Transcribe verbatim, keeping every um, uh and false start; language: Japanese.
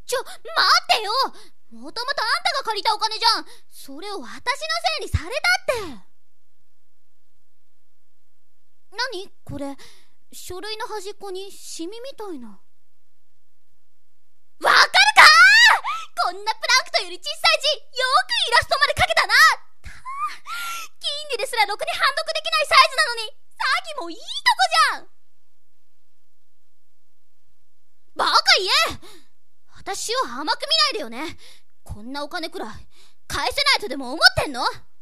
ちょ、待ってよ。もともとあんたが借りたお金じゃん。それを私のせいにされたって。何これ、書類の端っこにシミみたいな。わかるかー。こんなプランクトンより小さい字、よくイラストまで描けたな。金利ですらろくに判読できないサイズなのに、詐欺もいいとこじゃん。バカ言え。私を甘く見ないでよね。こんなお金くらい返せないとでも思ってんの？